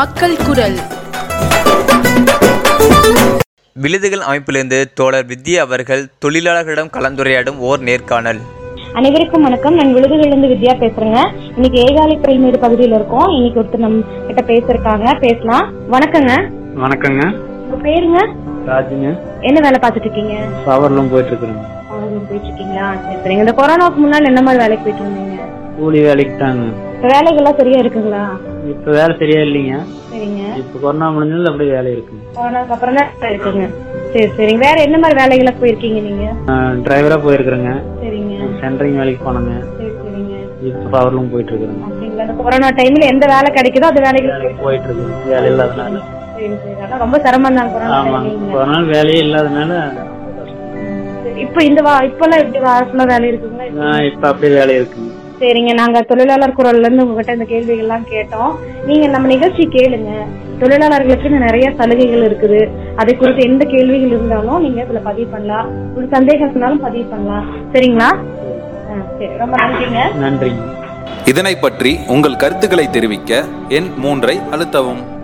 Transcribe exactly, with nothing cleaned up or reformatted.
மக்கள் குரல். விழுதுகள் அமைப்பிலிருந்து தோழர் வித்யா அவர்கள் தொழிலாளர்களிடம் கலந்துரையாடும் ஓர் நேர்காணல். அனைவருக்கும் வணக்கம். நான் விழுதுகளிலிருந்து வித்யா பேசுறேங்க. இன்னைக்கு ஏகாலி மேடு பகுதியில இருக்கோம். இன்னைக்கு ஒருத்தர் நம்ம கிட்ட பேசிருக்காங்க, பேசலாம். வணக்கங்க. வணக்கங்க. உங்க பேருங்க? ராஜுங்க. என்ன வேலை பார்த்துட்டு இருக்கீங்க? பவர்லூம் போயிட்டு இருக்கிறேங்க. பவர்லூம் போயிட்டு இருக்கீங்களா? சரி சரிங்க. இந்த கொரோனாவுக்கு முன்னாடி என்ன மாதிரி வேலைக்கு போயிட்டு இருந்தீங்க? கூலி வேலைக்கு தாங்க. வேலைகள்லாம் சரியா இருக்குங்களா? இப்ப வேலை சரியா இல்லைங்க. சரிங்க. இப்ப கொரோனா முடிஞ்சது அப்படியே வேலை இருக்குங்க. கொரோனாக்கு அப்புறம் தான் இருக்குங்க. சரி சரிங்க. வேற என்ன மாதிரி வேலைகளுக்கு போயிருக்கீங்க நீங்க? டிரைவரா போயிருக்கிறேங்க. சரிங்க. சென்டரிங் வேலைக்கு போனங்க. சரி சரிங்க. இப்ப பவர்லூம் போயிட்டு இருக்கிறேங்க. அப்படிங்களா? இந்த கொரோனா டைம்ல எந்த வேலை கிடைக்குதோ அந்த வேலைக்கு போயிட்டு இருக்கு. வேலை இல்லாதனால. சரி சரி. ஆனா ரொம்ப சிரமம் தான் கொரோனா. ஆமா, கொரோனா வேலையே இல்லாதனால. இப்ப இந்த வா இப்பெல்லாம் எப்படி வாரத்துல வேலை இருக்குங்களா? இப்ப அப்படியே வேலை இருக்குங்க. சரிங்க. நாங்க தொழிலாளர் குரல்ல இருந்து உங்ககிட்ட இந்த கேள்விகள் எல்லாம் கேட்டோம். நீங்க நம்ம நிகழ்ச்சி கேளுங்க. தொழிலாளர்களுக்கு நிறைய சலுகைகள் இருக்குது. அதை குறித்து எந்த கேள்விகள் இருந்தாலும் நீங்க இதுல பதிவு பண்ணலாம். ஒரு சந்தேகம் இருந்தாலும் பதிவு பண்ணலாம். சரிங்களா? சரி, ரொம்ப நன்றிங்க. நன்றிங்க. இதனை பற்றி உங்கள் கருத்துக்களை தெரிவிக்க எண் மூன்றை அழுத்தவும்.